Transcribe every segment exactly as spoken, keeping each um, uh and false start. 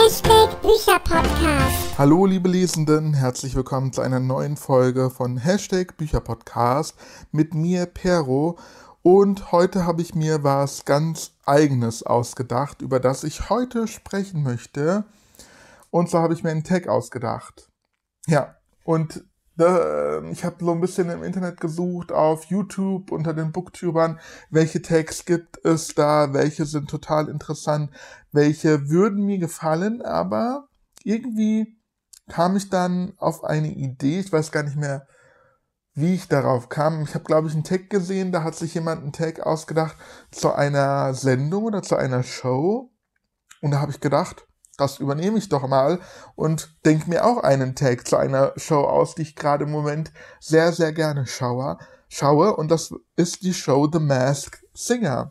Hashtag Bücherpodcast. Hallo liebe Lesenden, herzlich willkommen zu einer neuen Folge von Hashtag Bücherpodcast mit mir Pero, und heute habe ich mir was ganz Eigenes ausgedacht, über das ich heute sprechen möchte, und zwar habe ich mir einen Tag ausgedacht. Ja, und äh, ich habe so ein bisschen im Internet gesucht, auf YouTube unter den Booktubern, welche Tags gibt es da, welche sind total interessant, welche würden mir gefallen, aber irgendwie kam ich dann auf eine Idee, ich weiß gar nicht mehr, wie ich darauf kam. Ich habe, glaube ich, einen Tag gesehen, da hat sich jemand einen Tag ausgedacht zu einer Sendung oder zu einer Show, und da habe ich gedacht, das übernehme ich doch mal und denke mir auch einen Tag zu einer Show aus, die ich gerade im Moment sehr, sehr gerne schaue, schaue und das ist die Show The Masked Singer.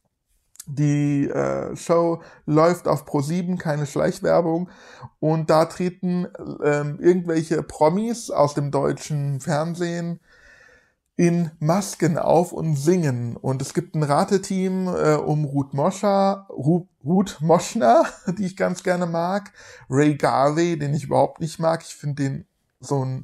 Die äh, Show läuft auf Pro sieben, keine Schleichwerbung, und da treten ähm, irgendwelche Promis aus dem deutschen Fernsehen in Masken auf und singen. Und es gibt ein Rateteam äh, um Ruth Moscher, Ruth, Ruth Moschner, die ich ganz gerne mag, Ray Garvey, den ich überhaupt nicht mag. Ich finde den so ein,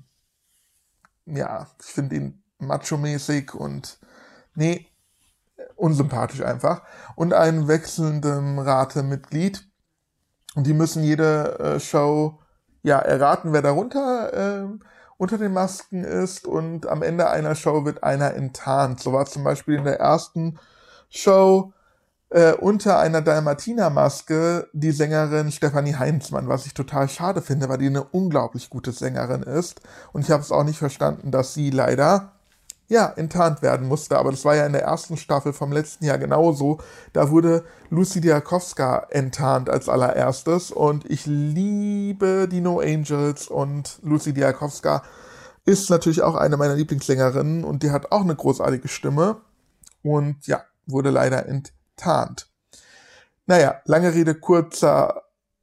ja, ich finde ihn macho-mäßig und, nee, unsympathisch einfach. Und ein wechselndem Ratemitglied. Und die müssen jede äh, Show, ja, erraten, wer darunter äh, unter den Masken ist, und am Ende einer Show wird einer enttarnt. So war zum Beispiel in der ersten Show äh, unter einer Dalmatiner-Maske die Sängerin Stefanie Heinzmann, was ich total schade finde, weil die eine unglaublich gute Sängerin ist, und ich habe es auch nicht verstanden, dass sie leider ja, enttarnt werden musste, aber das war ja in der ersten Staffel vom letzten Jahr genauso. Da wurde Lucy Diakowska enttarnt als allererstes, und ich liebe die No Angels, und Lucy Diakowska ist natürlich auch eine meiner Lieblingssängerinnen, und die hat auch eine großartige Stimme, und ja, wurde leider enttarnt. Naja, lange Rede, kurzer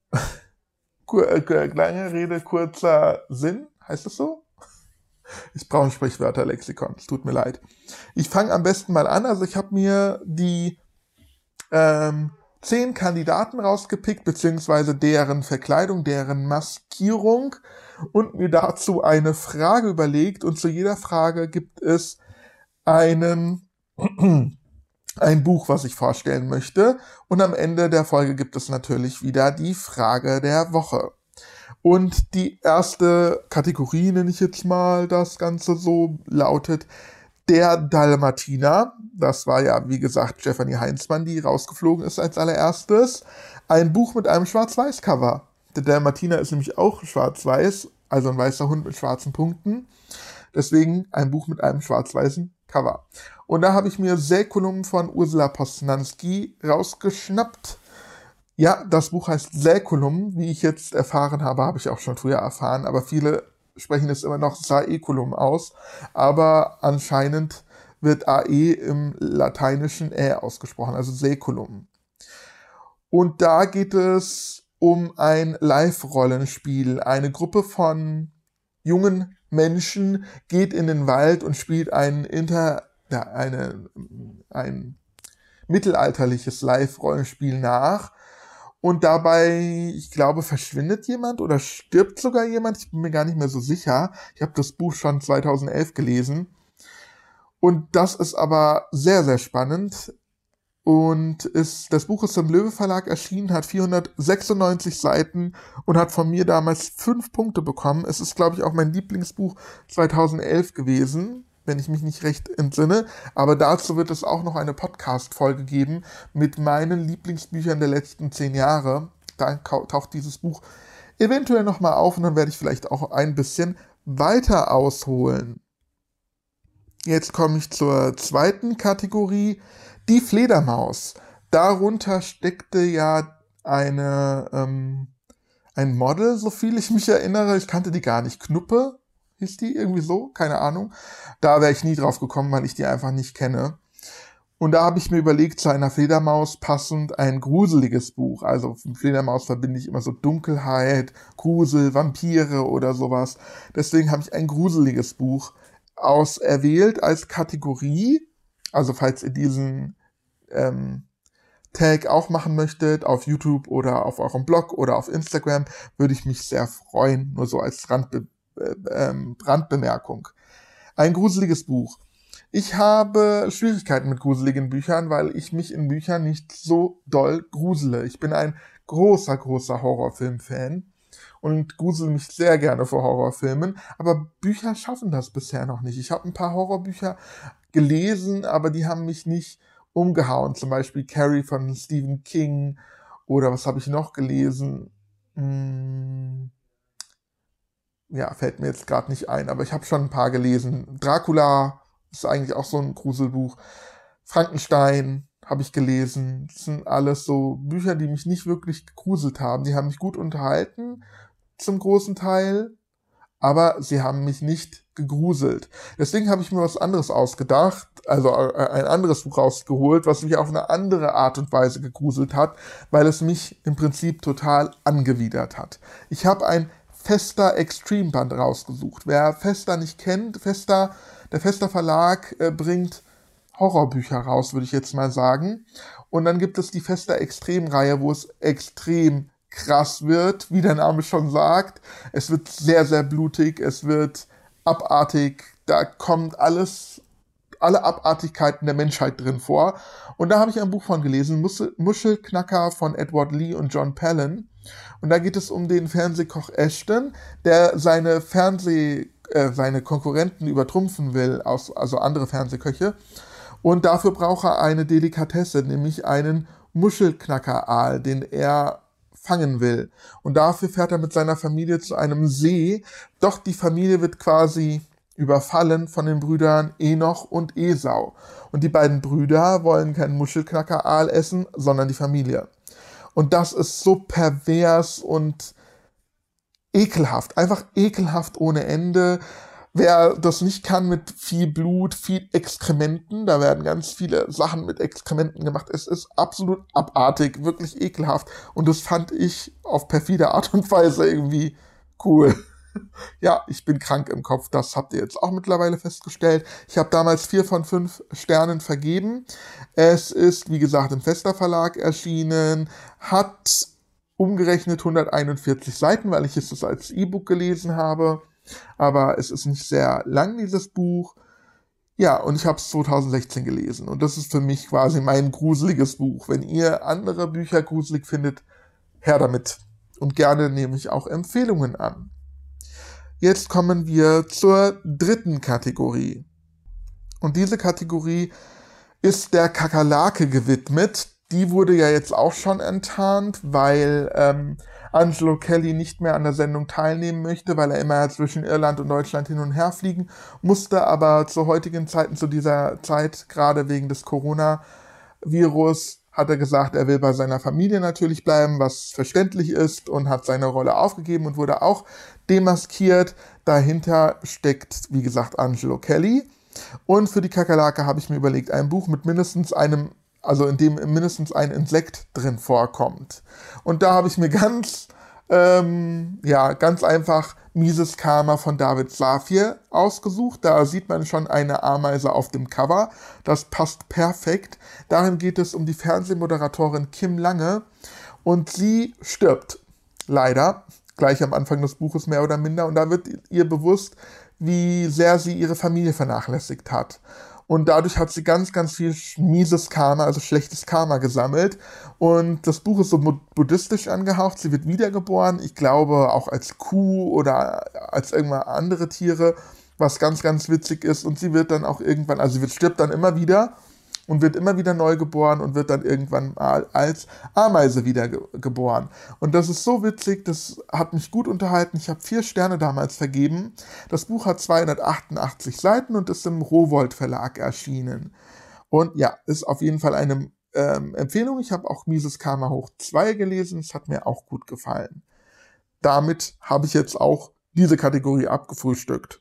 kur, äh, lange Rede, kurzer Sinn, heißt das so? Ich brauche ein Sprichwörterlexikon, es tut mir leid. Ich fange am besten mal an. Also ich habe mir die ähm, zehn Kandidaten rausgepickt, beziehungsweise deren Verkleidung, deren Maskierung, und mir dazu eine Frage überlegt. Und zu jeder Frage gibt es einen ein Buch, was ich vorstellen möchte. Und am Ende der Folge gibt es natürlich wieder die Frage der Woche. Und die erste Kategorie, nenne ich jetzt mal das Ganze so, lautet der Dalmatiner. Das war ja, wie gesagt, Stefanie Heinzmann, die rausgeflogen ist als allererstes. Ein Buch mit einem Schwarz-Weiß-Cover. Der Dalmatiner ist nämlich auch schwarz-weiß, also ein weißer Hund mit schwarzen Punkten. Deswegen ein Buch mit einem schwarz-weißen Cover. Und da habe ich mir Säkulum von Ursula Posnanski rausgeschnappt. Ja, das Buch heißt Säkulum, wie ich jetzt erfahren habe, habe ich auch schon früher erfahren, aber viele sprechen es immer noch Saeculum aus, aber anscheinend wird A E im Lateinischen Ä ausgesprochen, also Säkulum. Und da geht es um ein Live-Rollenspiel. Eine Gruppe von jungen Menschen geht in den Wald und spielt ein Inter, ja, eine, ein mittelalterliches Live-Rollenspiel nach. Und dabei, ich glaube, verschwindet jemand oder stirbt sogar jemand. Ich bin mir gar nicht mehr so sicher. Ich habe das Buch schon zweitausendelf gelesen. Und das ist aber sehr, sehr spannend. Und ist, das Buch ist im Löwe Verlag erschienen, hat vierhundertsechsundneunzig Seiten und hat von mir damals fünf Punkte bekommen. Es ist, glaube ich, auch mein Lieblingsbuch zweitausendelf gewesen, wenn ich mich nicht recht entsinne. Aber dazu wird es auch noch eine Podcast-Folge geben mit meinen Lieblingsbüchern der letzten zehn Jahre. Da taucht dieses Buch eventuell nochmal auf, und dann werde ich vielleicht auch ein bisschen weiter ausholen. Jetzt komme ich zur zweiten Kategorie, die Fledermaus. Darunter steckte ja eine ähm, ein Model, so viel ich mich erinnere. Ich kannte die gar nicht. Knuppe hieß die irgendwie so? Keine Ahnung. Da wäre ich nie drauf gekommen, weil ich die einfach nicht kenne. Und da habe ich mir überlegt, zu einer Fledermaus passend ein gruseliges Buch. Also mit Fledermaus verbinde ich immer so Dunkelheit, Grusel, Vampire oder sowas. Deswegen habe ich ein gruseliges Buch auserwählt als Kategorie. Also falls ihr diesen ähm, Tag auch machen möchtet, auf YouTube oder auf eurem Blog oder auf Instagram, würde ich mich sehr freuen, nur so als Randbe- äh, ähm, Randbemerkung. Ein gruseliges Buch. Ich habe Schwierigkeiten mit gruseligen Büchern, weil ich mich in Büchern nicht so doll grusele. Ich bin ein großer, großer Horrorfilm-Fan und grusel mich sehr gerne vor Horrorfilmen, aber Bücher schaffen das bisher noch nicht. Ich habe ein paar Horrorbücher gelesen, aber die haben mich nicht umgehauen. Zum Beispiel Carrie von Stephen King oder was habe ich noch gelesen? Hm, ja, fällt mir jetzt gerade nicht ein, aber ich habe schon ein paar gelesen. Dracula ist eigentlich auch so ein Gruselbuch. Frankenstein habe ich gelesen. Das sind alles so Bücher, die mich nicht wirklich gegruselt haben. Die haben mich gut unterhalten, zum großen Teil, aber sie haben mich nicht gegruselt. Deswegen habe ich mir was anderes ausgedacht, also ein anderes Buch rausgeholt, was mich auf eine andere Art und Weise gegruselt hat, weil es mich im Prinzip total angewidert hat. Ich habe ein Vesta Extreme Band rausgesucht. Wer Vesta nicht kennt, Vesta, der Vesta Verlag äh, bringt Horrorbücher raus, würde ich jetzt mal sagen. Und dann gibt es die Vesta Extrem Reihe, wo es extrem krass wird, wie der Name schon sagt. Es wird sehr, sehr blutig, es wird abartig, da kommt alles, alle Abartigkeiten der Menschheit drin vor. Und da habe ich ein Buch von gelesen, Muschel, Muschelknacker von Edward Lee und John Palin. Und da geht es um den Fernsehkoch Ashton, der seine Fernseh, äh, seine Konkurrenten übertrumpfen will, aus, also andere Fernsehköche. Und dafür braucht er eine Delikatesse, nämlich einen Muschelknacker-Aal, den er fangen will. Und dafür fährt er mit seiner Familie zu einem See. Doch die Familie wird quasi überfallen von den Brüdern Enoch und Esau. Und die beiden Brüder wollen keinen Muschelknacker-Aal essen, sondern die Familie. Und das ist so pervers und ekelhaft. Einfach ekelhaft ohne Ende. Wer das nicht kann mit viel Blut, viel Exkrementen, da werden ganz viele Sachen mit Exkrementen gemacht. Es ist absolut abartig, wirklich ekelhaft. Und das fand ich auf perfide Art und Weise irgendwie cool. Ja, ich bin krank im Kopf, das habt ihr jetzt auch mittlerweile festgestellt. Ich habe damals vier von fünf Sternen vergeben. Es ist, wie gesagt, im Vesta Verlag erschienen, hat umgerechnet hunderteinundvierzig Seiten, weil ich es als E-Book gelesen habe. Aber es ist nicht sehr lang, dieses Buch. Ja, und ich habe es zweitausendsechzehn gelesen. Und das ist für mich quasi mein gruseliges Buch. Wenn ihr andere Bücher gruselig findet, her damit. Und gerne nehme ich auch Empfehlungen an. Jetzt kommen wir zur dritten Kategorie. Und diese Kategorie ist der Kakerlake gewidmet. Die wurde ja jetzt auch schon enttarnt, weil ähm, Angelo Kelly nicht mehr an der Sendung teilnehmen möchte, weil er immer zwischen Irland und Deutschland hin und her fliegen musste. Aber zu heutigen Zeiten, zu dieser Zeit, gerade wegen des Coronavirus, hat er gesagt, er will bei seiner Familie natürlich bleiben, was verständlich ist, und hat seine Rolle aufgegeben und wurde auch demaskiert. Dahinter steckt, wie gesagt, Angelo Kelly. Und für die Kakerlake habe ich mir überlegt, ein Buch mit mindestens einem, also in dem mindestens ein Insekt drin vorkommt. Und da habe ich mir ganz, ähm, ja, ganz einfach Mises Karma von David Safir ausgesucht. Da sieht man schon eine Ameise auf dem Cover. Das passt perfekt. Darin geht es um die Fernsehmoderatorin Kim Lange. Und sie stirbt. Leider. Gleich am Anfang des Buches mehr oder minder. Und da wird ihr bewusst, wie sehr sie ihre Familie vernachlässigt hat. Und dadurch hat sie ganz, ganz viel mieses Karma, also schlechtes Karma gesammelt. Und das Buch ist so buddhistisch angehaucht. Sie wird wiedergeboren, ich glaube auch als Kuh oder als irgendwann andere Tiere, was ganz, ganz witzig ist. Und sie wird dann auch irgendwann, also sie wird, stirbt dann immer wieder und wird immer wieder neu geboren und wird dann irgendwann mal als Ameise wiedergeboren. Und das ist so witzig, das hat mich gut unterhalten. Ich habe vier Sterne damals vergeben. Das Buch hat zweihundertachtundachtzig Seiten und ist im Rowohlt Verlag erschienen. Und ja, ist auf jeden Fall eine ähm, Empfehlung. Ich habe auch Mises Karma hoch zwei gelesen. Es hat mir auch gut gefallen. Damit habe ich jetzt auch diese Kategorie abgefrühstückt.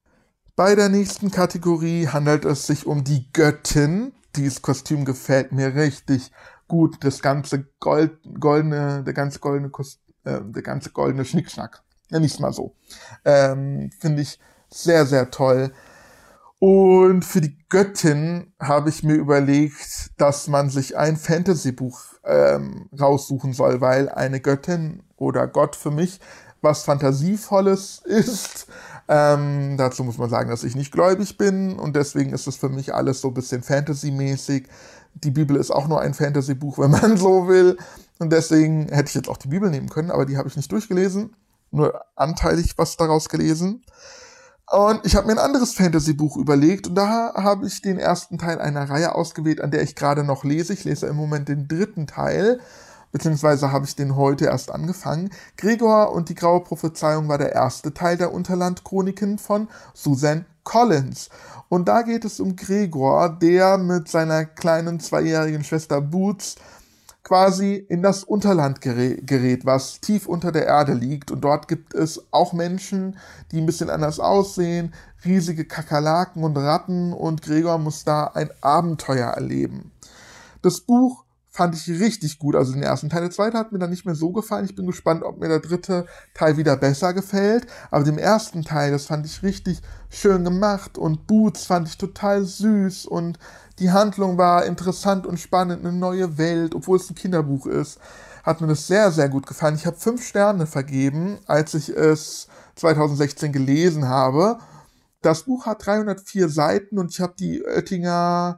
Bei der nächsten Kategorie handelt es sich um die Göttin. Dieses Kostüm gefällt mir richtig gut. Das ganze Gold, goldene, der ganze goldene, Kost, äh, der ganze goldene Schnickschnack. Nenn ich's mal so. Ähm, finde ich sehr, sehr toll. Und für die Göttin habe ich mir überlegt, dass man sich ein Fantasy-Buch ähm, raussuchen soll, weil eine Göttin oder Gott für mich was Fantasievolles ist. Ähm, dazu muss man sagen, dass ich nicht gläubig bin und deswegen ist es für mich alles so ein bisschen Fantasy-mäßig. Die Bibel ist auch nur ein Fantasy-Buch, wenn man so will. Und deswegen hätte ich jetzt auch die Bibel nehmen können, aber die habe ich nicht durchgelesen. Nur anteilig was daraus gelesen. Und ich habe mir ein anderes Fantasy-Buch überlegt und da habe ich den ersten Teil einer Reihe ausgewählt, an der ich gerade noch lese. Ich lese im Moment den dritten Teil, beziehungsweise habe ich den heute erst angefangen. Gregor und die graue Prophezeiung war der erste Teil der Unterlandchroniken von Suzanne Collins. Und da geht es um Gregor, der mit seiner kleinen zweijährigen Schwester Boots quasi in das Unterland gerät, was tief unter der Erde liegt. Und dort gibt es auch Menschen, die ein bisschen anders aussehen, riesige Kakerlaken und Ratten. Und Gregor muss da ein Abenteuer erleben. Das Buch fand ich richtig gut, also den ersten Teil. Der zweite hat mir dann nicht mehr so gefallen. Ich bin gespannt, ob mir der dritte Teil wieder besser gefällt. Aber den ersten Teil, das fand ich richtig schön gemacht. Und Boots fand ich total süß und die Handlung war interessant und spannend, eine neue Welt, obwohl es ein Kinderbuch ist. Hat mir das sehr, sehr gut gefallen. Ich habe fünf Sterne vergeben, als ich es zwanzig sechzehn gelesen habe. Das Buch hat dreihundertvier Seiten und ich habe die Oettinger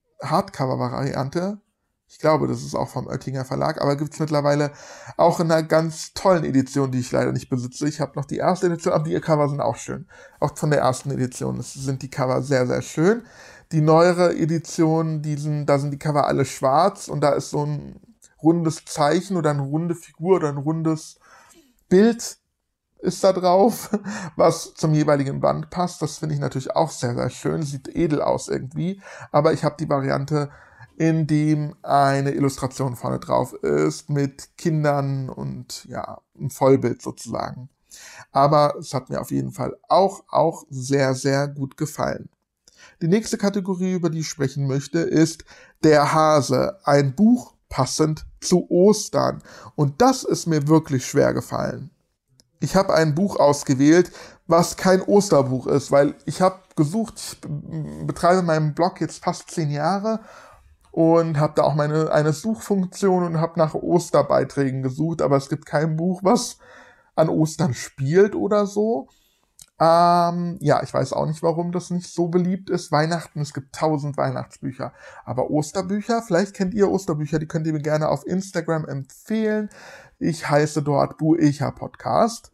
Hardcover-Variante. Ich glaube, das ist auch vom Oettinger Verlag, aber gibt es mittlerweile auch in einer ganz tollen Edition, die ich leider nicht besitze. Ich habe noch die erste Edition, aber die Cover sind auch schön. Auch von der ersten Edition das sind die Cover sehr, sehr schön. Die neuere Edition, die sind, da sind die Cover alle schwarz und da ist so ein rundes Zeichen oder eine runde Figur oder ein rundes Bild ist da drauf, was zum jeweiligen Band passt. Das finde ich natürlich auch sehr, sehr schön. Sieht edel aus irgendwie. Aber ich habe die Variante, in dem eine Illustration vorne drauf ist mit Kindern und ja, ein Vollbild sozusagen. Aber es hat mir auf jeden Fall auch, auch sehr, sehr gut gefallen. Die nächste Kategorie, über die ich sprechen möchte, ist Der Hase, ein Buch passend zu Ostern. Und das ist mir wirklich schwer gefallen. Ich habe ein Buch ausgewählt, was kein Osterbuch ist, weil ich habe gesucht, ich betreibe meinen Blog jetzt fast zehn Jahre und habe da auch meine eine Suchfunktion und habe nach Osterbeiträgen gesucht, aber es gibt kein Buch, was an Ostern spielt oder so. Ähm, ja, ich weiß auch nicht, warum das nicht so beliebt ist. Weihnachten, es gibt tausend Weihnachtsbücher. Aber Osterbücher, vielleicht kennt ihr Osterbücher, die könnt ihr mir gerne auf Instagram empfehlen. Ich heiße dort Buecha Podcast.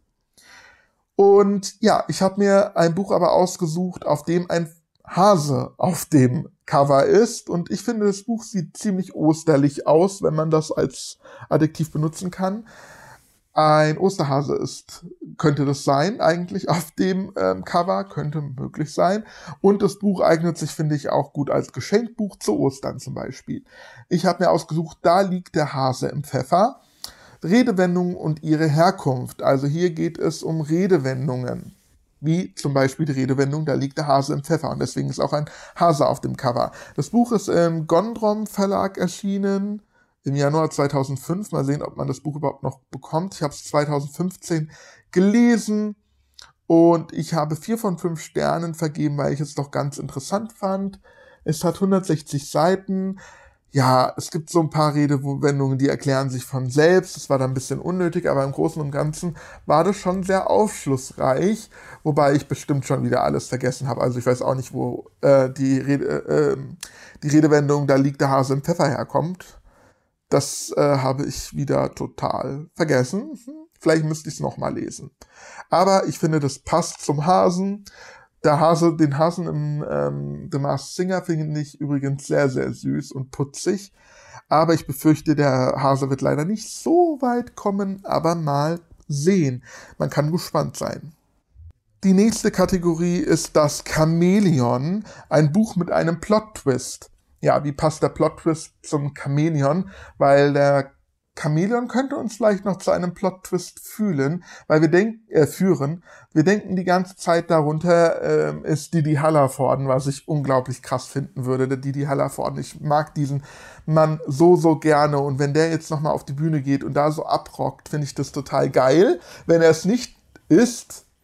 Und ja, ich habe mir ein Buch aber ausgesucht, auf dem ein Hase auf dem Cover ist. Und ich finde, das Buch sieht ziemlich osterlich aus, wenn man das als Adjektiv benutzen kann. Ein Osterhase ist, könnte das sein, eigentlich auf dem ähm, Cover, könnte möglich sein. Und das Buch eignet sich, finde ich, auch gut als Geschenkbuch zu Ostern zum Beispiel. Ich habe mir ausgesucht, Da liegt der Hase im Pfeffer. Redewendungen und ihre Herkunft. Also hier geht es um Redewendungen. Wie zum Beispiel die Redewendung, da liegt der Hase im Pfeffer. Und deswegen ist auch ein Hase auf dem Cover. Das Buch ist im Gondrom Verlag erschienen. Im Januar zweitausendfünf, mal sehen, ob man das Buch überhaupt noch bekommt. Ich habe es zweitausendfünfzehn gelesen und ich habe vier von fünf Sternen vergeben, weil ich es doch ganz interessant fand. Es hat hundertsechzig Seiten. Ja, es gibt so ein paar Redewendungen, die erklären sich von selbst. Das war dann ein bisschen unnötig, aber im Großen und Ganzen war das schon sehr aufschlussreich, wobei ich bestimmt schon wieder alles vergessen habe. Also ich weiß auch nicht, wo äh, die, Rede, äh, die Redewendung, da liegt der Hase im Pfeffer herkommt. Das äh, habe ich wieder total vergessen. Vielleicht müsste ich es nochmal lesen. Aber ich finde, das passt zum Hasen. Der Hase, den Hasen im ähm, The Masked Singer finde ich übrigens sehr, sehr süß und putzig. Aber ich befürchte, der Hase wird leider nicht so weit kommen, aber mal sehen. Man kann gespannt sein. Die nächste Kategorie ist das Chamäleon, ein Buch mit einem Plot-Twist. Ja, wie passt der Plot-Twist zum Chamäleon? Weil der Chamäleon könnte uns vielleicht noch zu einem Plot-Twist fühlen, weil wir denken, äh, führen. Wir denken die ganze Zeit darunter, äh, ist Didi Hallervorden, was ich unglaublich krass finden würde. Der Didi Hallervorden, ich mag diesen Mann so, so gerne. Und wenn der jetzt nochmal auf die Bühne geht und da so abrockt, finde ich das total geil. Wenn er es nicht ist,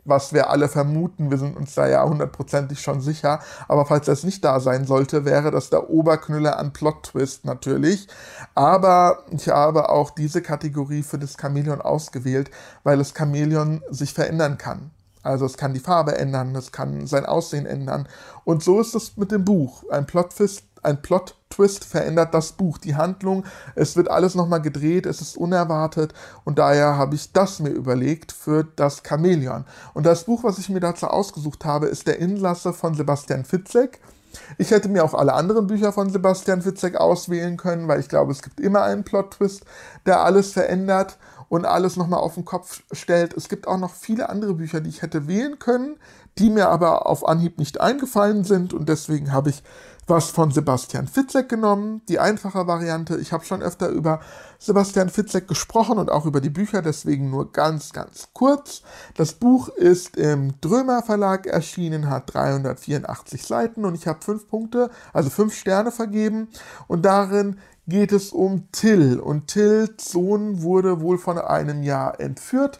was wir alle vermuten, wir sind uns da ja hundertprozentig schon sicher, aber falls das nicht da sein sollte, wäre das der Oberknüller an Plot-Twist natürlich. Aber ich habe auch diese Kategorie für das Chamäleon ausgewählt, weil das Chamäleon sich verändern kann. Also es kann die Farbe ändern, es kann sein Aussehen ändern. Und so ist es mit dem Buch. Ein Plot-Twist, ein Plot-Twist verändert das Buch, die Handlung. Es wird alles nochmal gedreht, es ist unerwartet. Und daher habe ich das mir überlegt für das Chamäleon. Und das Buch, was ich mir dazu ausgesucht habe, ist Der Insasse von Sebastian Fitzek. Ich hätte mir auch alle anderen Bücher von Sebastian Fitzek auswählen können, weil ich glaube, es gibt immer einen Plot-Twist, der alles verändert und alles nochmal auf den Kopf stellt. Es gibt auch noch viele andere Bücher, die ich hätte wählen können, die mir aber auf Anhieb nicht eingefallen sind. Und deswegen habe ich was von Sebastian Fitzek genommen, die einfache Variante. Ich habe schon öfter über Sebastian Fitzek gesprochen und auch über die Bücher, deswegen nur ganz, ganz kurz. Das Buch ist im Drömer Verlag erschienen, hat dreihundertvierundachtzig Seiten und ich habe fünf Punkte, also fünf Sterne vergeben. Und darin geht es um Till. Und Tills Sohn wurde wohl von einem Jahr entführt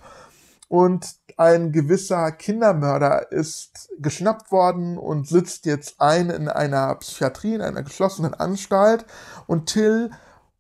und ein gewisser Kindermörder ist geschnappt worden und sitzt jetzt ein in einer Psychiatrie, in einer geschlossenen Anstalt. Und Till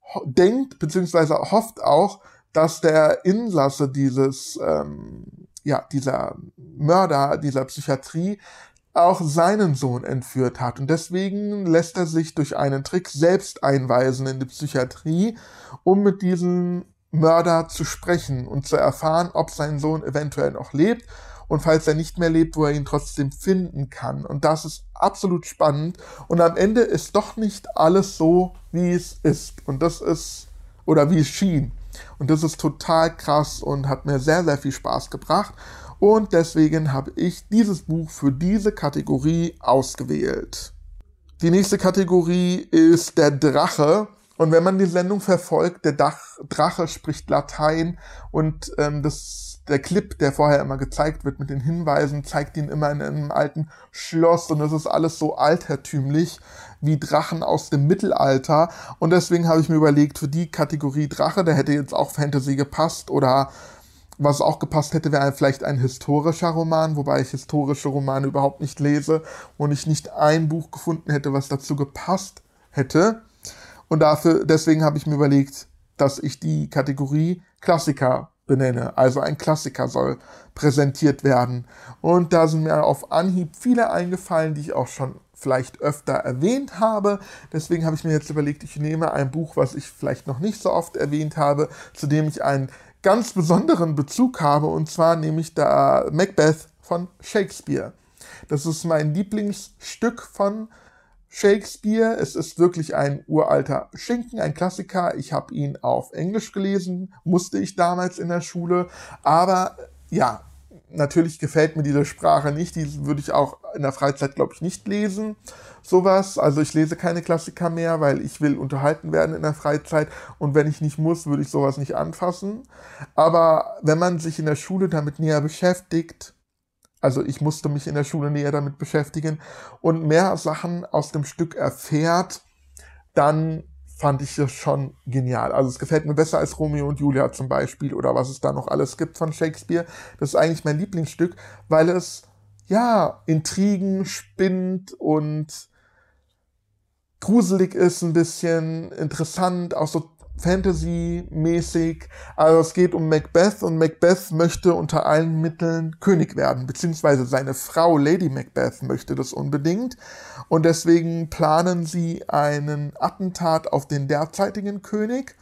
denkt bzw. hofft auch, dass der Insasse dieses, ähm, ja, dieser Mörder, dieser Psychiatrie auch seinen Sohn entführt hat. Und deswegen lässt er sich durch einen Trick selbst einweisen in die Psychiatrie, um mit diesem Mörder zu sprechen und zu erfahren, ob sein Sohn eventuell noch lebt und falls er nicht mehr lebt, wo er ihn trotzdem finden kann. Und das ist absolut spannend. Und am Ende ist doch nicht alles so, wie es ist. Und das ist, oder wie es schien. Und das ist total krass und hat mir sehr, sehr viel Spaß gebracht. Und deswegen habe ich dieses Buch für diese Kategorie ausgewählt. Die nächste Kategorie ist der Drache. Und wenn man die Sendung verfolgt, der Dach, Drache spricht Latein und ähm, das, der Clip, der vorher immer gezeigt wird mit den Hinweisen, zeigt ihn immer in einem alten Schloss und das ist alles so altertümlich wie Drachen aus dem Mittelalter. Und deswegen habe ich mir überlegt, für die Kategorie Drache, da hätte jetzt auch Fantasy gepasst oder was auch gepasst hätte, wäre vielleicht ein historischer Roman, wobei ich historische Romane überhaupt nicht lese und ich nicht ein Buch gefunden hätte, was dazu gepasst hätte. Und dafür, deswegen habe ich mir überlegt, dass ich die Kategorie Klassiker benenne. Also ein Klassiker soll präsentiert werden. Und da sind mir auf Anhieb viele eingefallen, die ich auch schon vielleicht öfter erwähnt habe. Deswegen habe ich mir jetzt überlegt, ich nehme ein Buch, was ich vielleicht noch nicht so oft erwähnt habe, zu dem ich einen ganz besonderen Bezug habe. Und zwar nehme ich da Macbeth von Shakespeare. Das ist mein Lieblingsstück von Shakespeare. Es ist wirklich ein uralter Schinken, ein Klassiker. Ich habe ihn auf Englisch gelesen, musste ich damals in der Schule. Aber ja, natürlich gefällt mir diese Sprache nicht. Die würde ich auch in der Freizeit, glaube ich, nicht lesen. Sowas. Also ich lese keine Klassiker mehr, weil ich will unterhalten werden in der Freizeit. Und wenn ich nicht muss, würde ich sowas nicht anfassen. Aber wenn man sich in der Schule damit näher beschäftigt, also ich musste mich in der Schule näher damit beschäftigen und mehr Sachen aus dem Stück erfährt, dann fand ich das schon genial. Also es gefällt mir besser als Romeo und Julia zum Beispiel oder was es da noch alles gibt von Shakespeare. Das ist eigentlich mein Lieblingsstück, weil es, ja, Intrigen spinnt und gruselig ist, ein bisschen interessant, auch so Fantasy-mäßig. Also es geht um Macbeth und Macbeth möchte unter allen Mitteln König werden, beziehungsweise seine Frau Lady Macbeth möchte das unbedingt und deswegen planen sie einen Attentat auf den derzeitigen König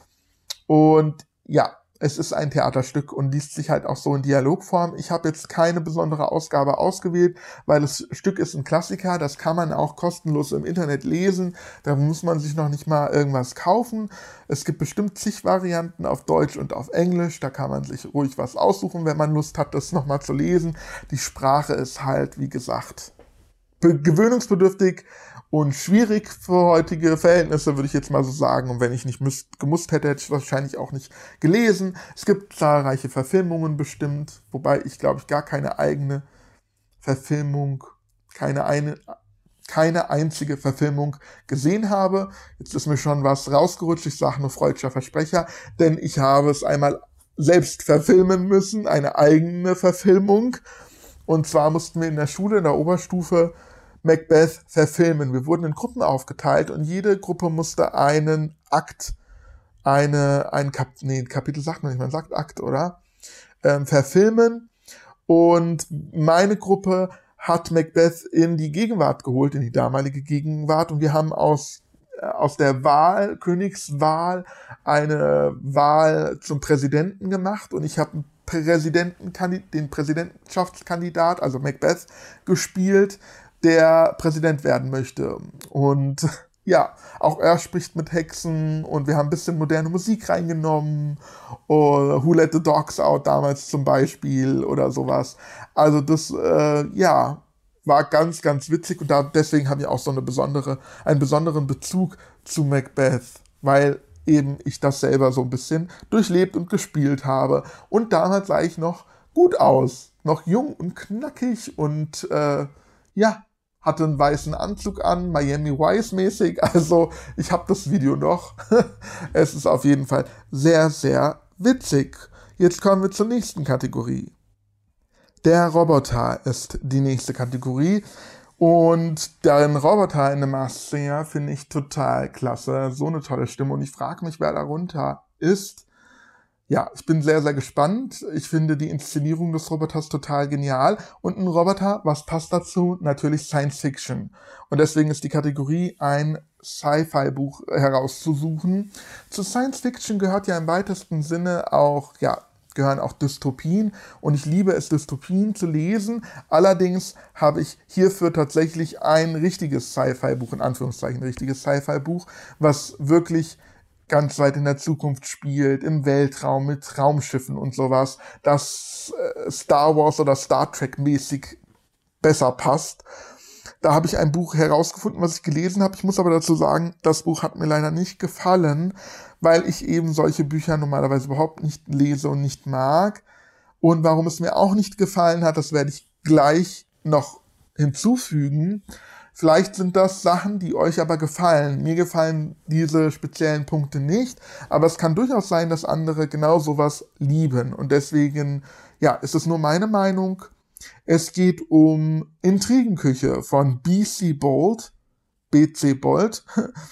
und ja, es ist ein Theaterstück und liest sich halt auch so in Dialogform. Ich habe jetzt keine besondere Ausgabe ausgewählt, weil das Stück ist ein Klassiker, das kann man auch kostenlos im Internet lesen, da muss man sich noch nicht mal irgendwas kaufen. Es gibt bestimmt zig Varianten auf Deutsch und auf Englisch, da kann man sich ruhig was aussuchen, wenn man Lust hat, das nochmal zu lesen. Die Sprache ist halt, wie gesagt, gewöhnungsbedürftig und schwierig für heutige Verhältnisse, würde ich jetzt mal so sagen. Und wenn ich nicht müsst, gemusst hätte, hätte ich wahrscheinlich auch nicht gelesen. Es gibt zahlreiche Verfilmungen bestimmt, wobei ich, glaube ich, gar keine eigene Verfilmung, keine eine, keine einzige Verfilmung gesehen habe. Jetzt ist mir schon was rausgerutscht, ich sage nur freudscher Versprecher, denn ich habe es einmal selbst verfilmen müssen, eine eigene Verfilmung. Und zwar mussten wir in der Schule, in der Oberstufe, Macbeth verfilmen. Wir wurden in Gruppen aufgeteilt und jede Gruppe musste einen Akt, eine, ein Kap, nee, Kapitel sagt man nicht, man sagt Akt, oder? Ähm, verfilmen. Und meine Gruppe hat Macbeth in die Gegenwart geholt, in die damalige Gegenwart. Und wir haben aus aus der Wahl, Königswahl, eine Wahl zum Präsidenten gemacht und ich habe Präsidenten, den Präsidentschaftskandidat, also Macbeth, gespielt, der Präsident werden möchte. Und ja, auch er spricht mit Hexen und wir haben ein bisschen moderne Musik reingenommen. Oder Who Let the Dogs Out damals zum Beispiel oder sowas. Also das, äh, ja, war ganz, ganz witzig und da, deswegen habe ich auch so eine besondere, einen besonderen Bezug zu Macbeth, weil eben ich das selber so ein bisschen durchlebt und gespielt habe. Und damals sah ich noch gut aus, noch jung und knackig und äh, ja, hatte einen weißen Anzug an, Miami Vice mäßig, also ich habe das Video noch. Es ist auf jeden Fall sehr, sehr witzig. Jetzt kommen wir zur nächsten Kategorie. Der Roboter ist die nächste Kategorie und den Roboter in The Masked Singer finde ich total klasse, so eine tolle Stimme und ich frage mich, wer darunter ist. Ja, ich bin sehr, sehr gespannt. Ich finde die Inszenierung des Roboters total genial und ein Roboter, was passt dazu? Natürlich Science Fiction und deswegen ist die Kategorie ein Sci-Fi-Buch herauszusuchen. Zu Science Fiction gehört ja im weitesten Sinne auch, ja, gehören auch Dystopien und ich liebe es, Dystopien zu lesen. Allerdings habe ich hierfür tatsächlich ein richtiges Sci-Fi-Buch, in Anführungszeichen richtiges Sci-Fi-Buch, was wirklich ganz weit in der Zukunft spielt, im Weltraum mit Raumschiffen und sowas, das äh, Star Wars oder Star Trek mäßig besser passt. Da habe ich ein Buch herausgefunden, was ich gelesen habe. Ich muss aber dazu sagen, das Buch hat mir leider nicht gefallen, weil ich eben solche Bücher normalerweise überhaupt nicht lese und nicht mag. Und warum es mir auch nicht gefallen hat, das werde ich gleich noch hinzufügen. Vielleicht sind das Sachen, die euch aber gefallen. Mir gefallen diese speziellen Punkte nicht, aber es kann durchaus sein, dass andere genau sowas lieben. Und deswegen, ja, ist es nur meine Meinung. Es geht um Intrigenküche von B C Bold, B C Bold.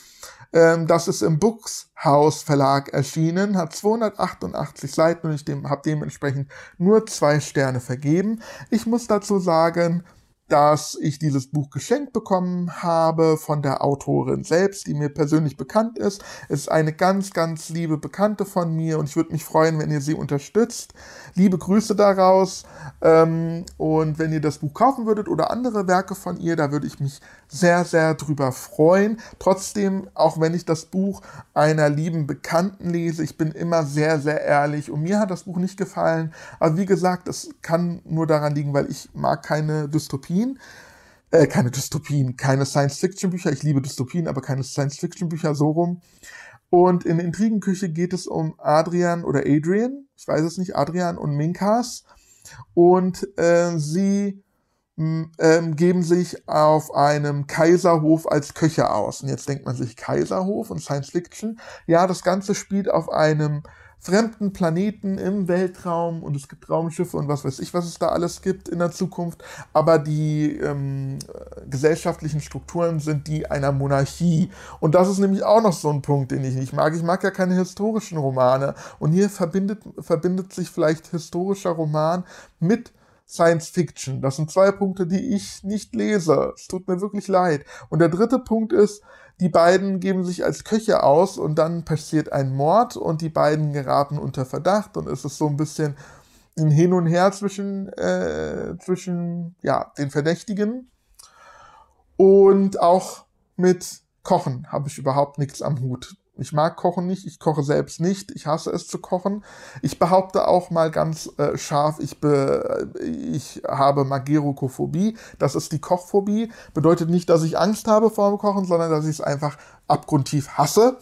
Das ist im Buchshaus Verlag erschienen, hat zweihundertachtundachtzig Seiten und ich dem, habe dementsprechend nur zwei Sterne vergeben. Ich muss dazu sagen, dass ich dieses Buch geschenkt bekommen habe von der Autorin selbst, die mir persönlich bekannt ist. Es ist eine ganz, ganz liebe Bekannte von mir und ich würde mich freuen, wenn ihr sie unterstützt. Liebe Grüße daraus ähm, und wenn ihr das Buch kaufen würdet oder andere Werke von ihr, da würde ich mich sehr, sehr drüber freuen. Trotzdem, auch wenn ich das Buch einer lieben Bekannten lese, ich bin immer sehr, sehr ehrlich und mir hat das Buch nicht gefallen. Aber wie gesagt, es kann nur daran liegen, weil ich mag keine Dystopien. Äh, keine Dystopien, keine Science-Fiction-Bücher. Ich liebe Dystopien, aber keine Science-Fiction-Bücher, so rum. Und in Intrigenküche geht es um Adrian oder Adrian, ich weiß es nicht, Adrian und Minkas. Und äh, sie ähm, geben sich auf einem Kaiserhof als Köche aus. Und jetzt denkt man sich, Kaiserhof und Science-Fiction. Ja, das Ganze spielt auf einem fremden Planeten im Weltraum und es gibt Raumschiffe und was weiß ich, was es da alles gibt in der Zukunft. Aber die ähm, gesellschaftlichen Strukturen sind die einer Monarchie. Und das ist nämlich auch noch so ein Punkt, den ich nicht mag. Ich mag ja keine historischen Romane. Und hier verbindet, verbindet sich vielleicht historischer Roman mit Science Fiction. Das sind zwei Punkte, die ich nicht lese. Es tut mir wirklich leid. Und der dritte Punkt ist, die beiden geben sich als Köche aus und dann passiert ein Mord und die beiden geraten unter Verdacht und es ist so ein bisschen ein Hin und Her zwischen, äh, zwischen ja, den Verdächtigen. Und auch mit Kochen habe ich überhaupt nichts am Hut. Ich mag Kochen nicht, ich koche selbst nicht, ich hasse es zu kochen. Ich behaupte auch mal ganz äh, scharf, ich, be, ich habe Magerokophobie, das ist die Kochphobie. Bedeutet nicht, dass ich Angst habe vor dem Kochen, sondern dass ich es einfach abgrundtief hasse.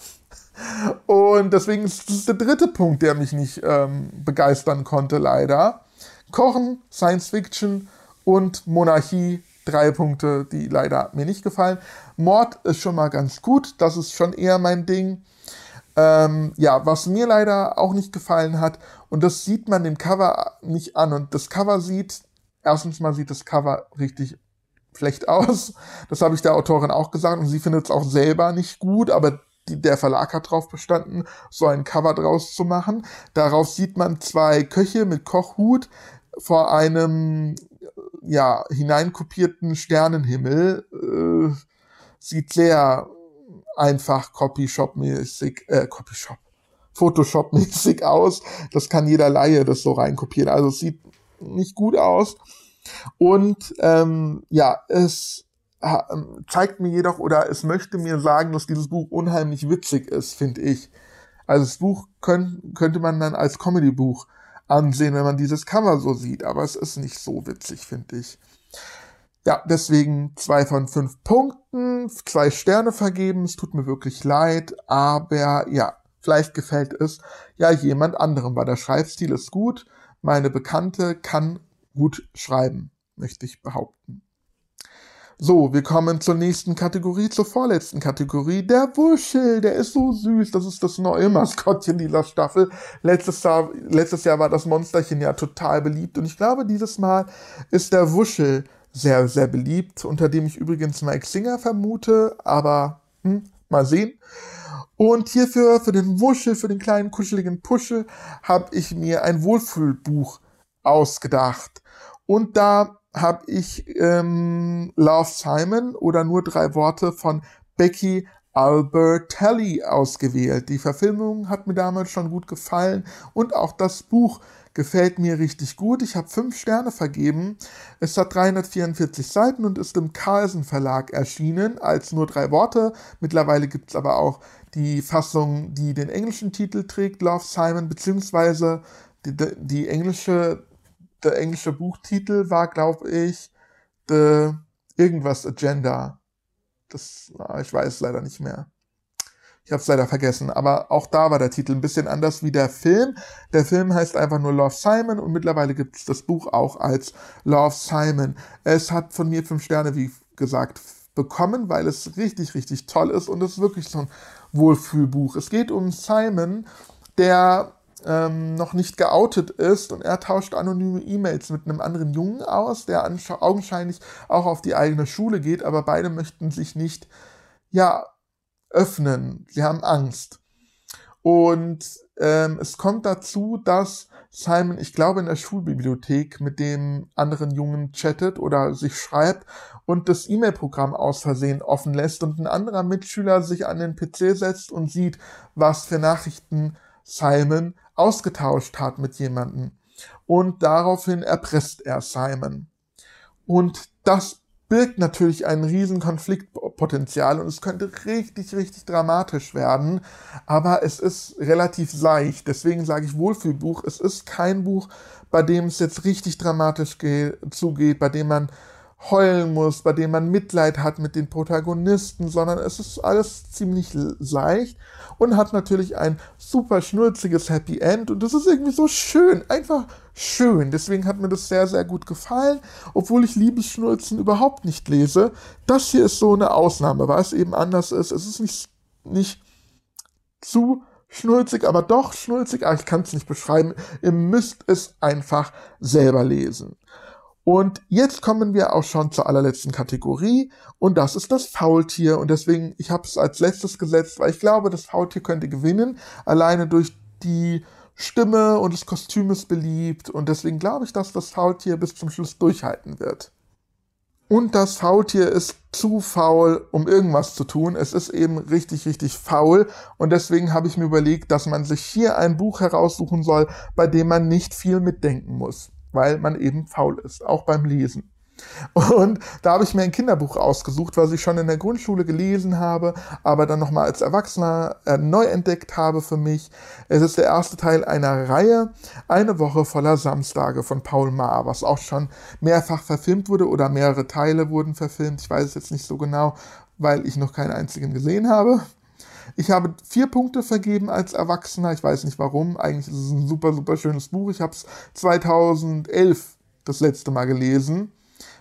Und deswegen ist das der dritte Punkt, der mich nicht ähm, begeistern konnte, leider. Kochen, Science Fiction und Monarchie. Drei Punkte, die leider mir nicht gefallen. Mord ist schon mal ganz gut, das ist schon eher mein Ding. Ähm, ja, was mir leider auch nicht gefallen hat, und das sieht man dem Cover nicht an, und das Cover sieht, erstens mal sieht das Cover richtig schlecht aus, das habe ich der Autorin auch gesagt, und sie findet es auch selber nicht gut, aber die, der Verlag hat darauf bestanden, so ein Cover draus zu machen. Darauf sieht man zwei Köche mit Kochhut vor einem, ja, hineinkopierten Sternenhimmel. Äh, sieht sehr einfach Copyshop-mäßig, äh, Copyshop, Photoshop-mäßig aus. Das kann jeder Laie das so reinkopieren. Also es sieht nicht gut aus. Und ähm, ja, es äh, zeigt mir jedoch, oder es möchte mir sagen, dass dieses Buch unheimlich witzig ist, finde ich. Also das Buch könnt, könnte man dann als Comedy-Buch ansehen, wenn man dieses Cover so sieht. Aber es ist nicht so witzig, finde ich. Ja, deswegen zwei von fünf Punkten, zwei Sterne vergeben. Es tut mir wirklich leid, aber ja, vielleicht gefällt es ja jemand anderem, weil der Schreibstil ist gut. Meine Bekannte kann gut schreiben, möchte ich behaupten. So, wir kommen zur nächsten Kategorie, zur vorletzten Kategorie. Der Wuschel, der ist so süß. Das ist das neue Maskottchen dieser Staffel. Letztes Jahr, letztes Jahr war das Monsterchen ja total beliebt. Und ich glaube, dieses Mal ist der Wuschel sehr, sehr beliebt, unter dem ich übrigens Mike Singer vermute. Aber hm, mal sehen. Und hierfür, für den Wuschel, für den kleinen kuscheligen Puschel, habe ich mir ein Wohlfühlbuch ausgedacht. Und da habe ich ähm, Love, Simon oder nur drei Worte von Becky Albertalli ausgewählt. Die Verfilmung hat mir damals schon gut gefallen und auch das Buch gefällt mir richtig gut. Ich habe fünf Sterne vergeben. Es hat dreihundertvierundvierzig Seiten und ist im Carlsen Verlag erschienen als nur drei Worte. Mittlerweile gibt es aber auch die Fassung, die den englischen Titel trägt, Love, Simon, beziehungsweise die, die englische Der englische Buchtitel war, glaube ich, The irgendwas Agenda. Das, na, ich weiß leider nicht mehr. Ich habe es leider vergessen. Aber auch da war der Titel ein bisschen anders wie der Film. Der Film heißt einfach nur Love, Simon und mittlerweile gibt es das Buch auch als Love, Simon. Es hat von mir fünf Sterne, wie gesagt, bekommen, weil es richtig, richtig toll ist und es ist wirklich so ein Wohlfühlbuch. Es geht um Simon, der Ähm, noch nicht geoutet ist und er tauscht anonyme E-Mails mit einem anderen Jungen aus, der augenscheinlich auch auf die eigene Schule geht, aber beide möchten sich nicht, ja, öffnen. Sie haben Angst. Und ähm, es kommt dazu, dass Simon, ich glaube, in der Schulbibliothek mit dem anderen Jungen chattet oder sich schreibt und das E-Mail-Programm aus Versehen offen lässt und ein anderer Mitschüler sich an den P C setzt und sieht, was für Nachrichten Simon ausgetauscht hat mit jemandem. Und daraufhin erpresst er Simon. Und das birgt natürlich ein riesen Konfliktpotenzial und es könnte richtig, richtig dramatisch werden. Aber es ist relativ seicht. Deswegen sage ich Wohlfühlbuch. Es ist kein Buch, bei dem es jetzt richtig dramatisch ge- zugeht, bei dem man heulen muss, bei dem man Mitleid hat mit den Protagonisten, sondern es ist alles ziemlich leicht und hat natürlich ein super schnulziges Happy End und das ist irgendwie so schön, einfach schön. Deswegen hat mir das sehr, sehr gut gefallen, obwohl ich Liebesschnulzen überhaupt nicht lese. Das hier ist so eine Ausnahme, weil es eben anders ist. Es ist nicht, nicht zu schnulzig, aber doch schnulzig, aber ich kann es nicht beschreiben. Ihr müsst es einfach selber lesen. Und jetzt kommen wir auch schon zur allerletzten Kategorie und das ist das Faultier. Und deswegen, ich habe es als letztes gesetzt, weil ich glaube, das Faultier könnte gewinnen, alleine durch die Stimme und das Kostüm ist beliebt. Und deswegen glaube ich, dass das Faultier bis zum Schluss durchhalten wird. Und das Faultier ist zu faul, um irgendwas zu tun. Es ist eben richtig, richtig faul. Und deswegen habe ich mir überlegt, dass man sich hier ein Buch heraussuchen soll, bei dem man nicht viel mitdenken muss, weil man eben faul ist, auch beim Lesen. Und da habe ich mir ein Kinderbuch ausgesucht, was ich schon in der Grundschule gelesen habe, aber dann nochmal als Erwachsener äh, neu entdeckt habe für mich. Es ist der erste Teil einer Reihe, Eine Woche voller Samstage von Paul Maar, was auch schon mehrfach verfilmt wurde oder mehrere Teile wurden verfilmt. Ich weiß es jetzt nicht so genau, weil ich noch keinen einzigen gesehen habe. Ich habe vier Punkte vergeben als Erwachsener. Ich weiß nicht warum. Eigentlich ist es ein super, super schönes Buch. Ich habe es zweitausendelf das letzte Mal gelesen.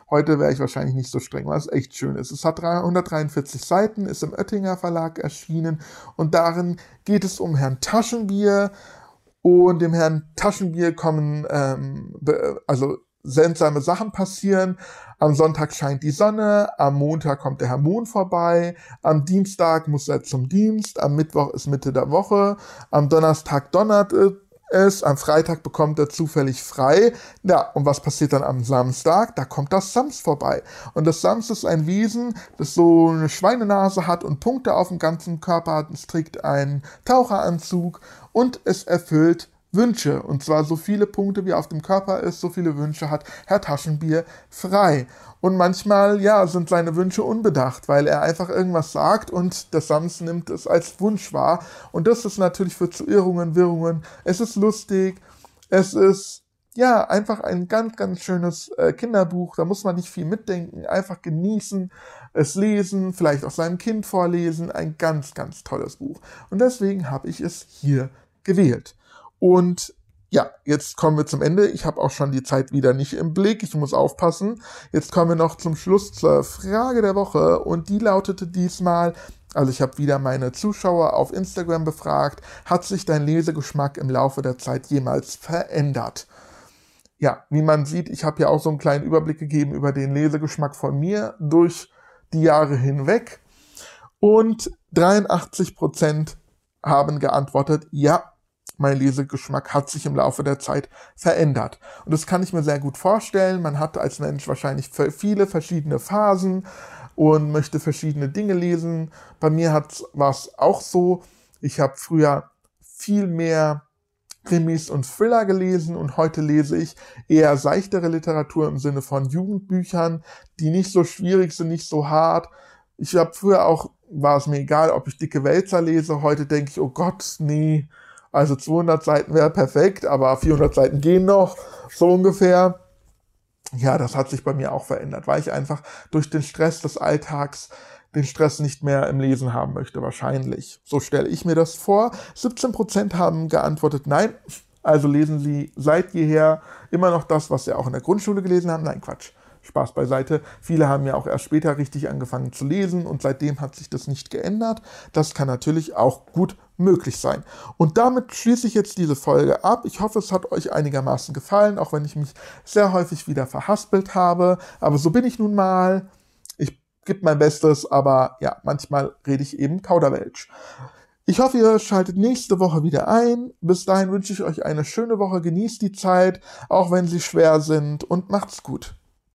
Heute wäre ich wahrscheinlich nicht so streng, weil es echt schön ist. Es hat hundertdreiundvierzig Seiten, ist im Oettinger Verlag erschienen und darin geht es um Herrn Taschenbier und dem Herrn Taschenbier kommen, ähm, be- also seltsame Sachen passieren. Am Sonntag scheint die Sonne, am Montag kommt der Herr Mond vorbei, am Dienstag muss er zum Dienst, am Mittwoch ist Mitte der Woche, am Donnerstag donnert es, am Freitag bekommt er zufällig frei. Ja, und was passiert dann am Samstag? Da kommt das Sams vorbei. Und das Sams ist ein Wesen, das so eine Schweinenase hat und Punkte auf dem ganzen Körper hat. Es trägt einen Taucheranzug und es erfüllt Wünsche, und zwar so viele Punkte, wie auf dem Körper ist, so viele Wünsche hat Herr Taschenbier frei. Und manchmal, ja, sind seine Wünsche unbedacht, weil er einfach irgendwas sagt und der Sams nimmt es als Wunsch wahr. Und das ist natürlich für zu Irrungen, Wirrungen. Es ist lustig, es ist, ja, einfach ein ganz, ganz schönes äh, Kinderbuch. Da muss man nicht viel mitdenken, einfach genießen, es lesen, vielleicht auch seinem Kind vorlesen. Ein ganz, ganz tolles Buch. Und deswegen habe ich es hier gewählt. Und ja, jetzt kommen wir zum Ende. Ich habe auch schon die Zeit wieder nicht im Blick. Ich muss aufpassen. Jetzt kommen wir noch zum Schluss zur Frage der Woche. Und die lautete diesmal, also ich habe wieder meine Zuschauer auf Instagram befragt, hat sich dein Lesegeschmack im Laufe der Zeit jemals verändert? Ja, wie man sieht, ich habe ja auch so einen kleinen Überblick gegeben über den Lesegeschmack von mir durch die Jahre hinweg. Und dreiundachtzig Prozent haben geantwortet, ja, mein Lesegeschmack hat sich im Laufe der Zeit verändert. Und das kann ich mir sehr gut vorstellen. Man hat als Mensch wahrscheinlich viele verschiedene Phasen und möchte verschiedene Dinge lesen. Bei mir war es auch so, ich habe früher viel mehr Krimis und Thriller gelesen und heute lese ich eher seichtere Literatur im Sinne von Jugendbüchern, die nicht so schwierig sind, nicht so hart. Ich habe früher auch, war es mir egal, ob ich dicke Wälzer lese. Heute denke ich, oh Gott, nee. Also zweihundert Seiten wäre perfekt, aber vierhundert Seiten gehen noch, so ungefähr. Ja, das hat sich bei mir auch verändert, weil ich einfach durch den Stress des Alltags den Stress nicht mehr im Lesen haben möchte, wahrscheinlich. So stelle ich mir das vor. siebzehn Prozent haben geantwortet, nein. Also lesen sie seit jeher immer noch das, was sie auch in der Grundschule gelesen haben. Nein, Quatsch. Spaß beiseite. Viele haben ja auch erst später richtig angefangen zu lesen und seitdem hat sich das nicht geändert. Das kann natürlich auch gut möglich sein. Und damit schließe ich jetzt diese Folge ab. Ich hoffe, es hat euch einigermaßen gefallen, auch wenn ich mich sehr häufig wieder verhaspelt habe. Aber so bin ich nun mal. Ich gebe mein Bestes, aber ja, manchmal rede ich eben Kauderwelsch. Ich hoffe, ihr schaltet nächste Woche wieder ein. Bis dahin wünsche ich euch eine schöne Woche. Genießt die Zeit, auch wenn sie schwer sind, und macht's gut.